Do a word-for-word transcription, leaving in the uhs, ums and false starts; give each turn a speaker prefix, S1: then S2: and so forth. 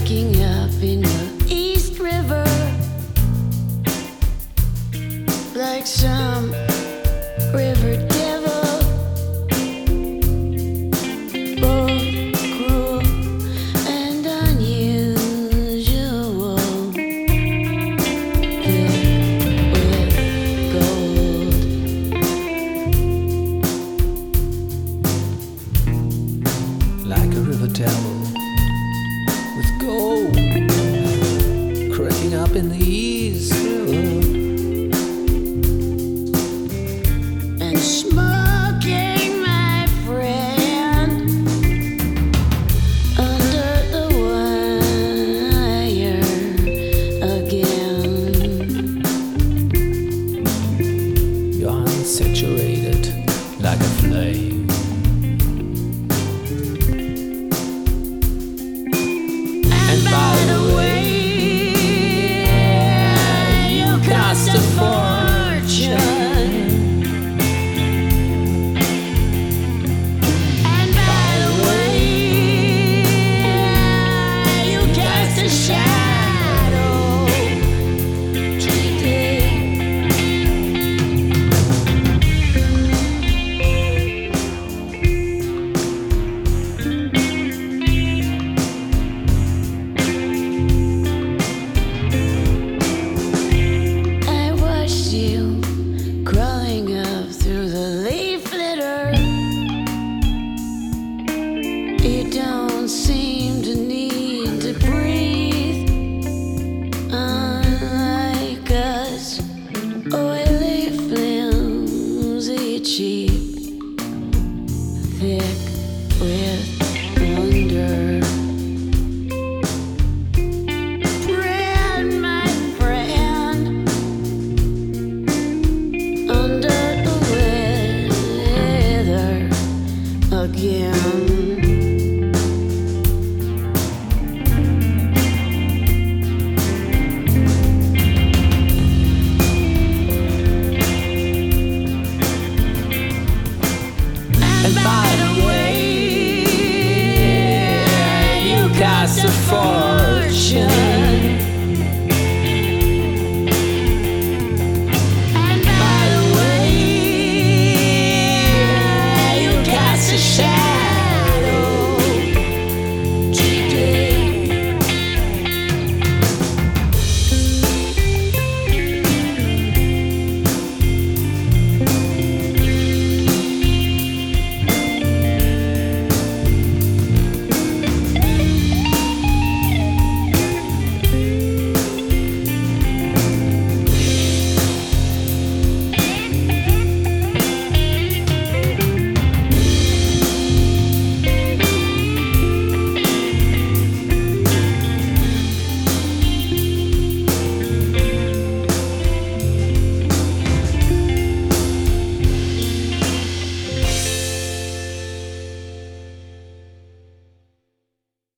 S1: waking up in the East River like some river devil, both cruel and unusual, thick with gold,
S2: like a river devil with gold, cracking up in the East River
S1: and smoking, my friend, under the wire again.
S2: You're unsaturated like a flame.
S1: And by the way, you cost a fortune. And by the way, you cast a shadow today. I watched you crawling up through the leaf litter. You don't seem to need to breathe, unlike us. Oily, flimsy, cheap, thick with wonder. Bread, my friend, under the weather again.
S2: And by the way, you cost a fortune.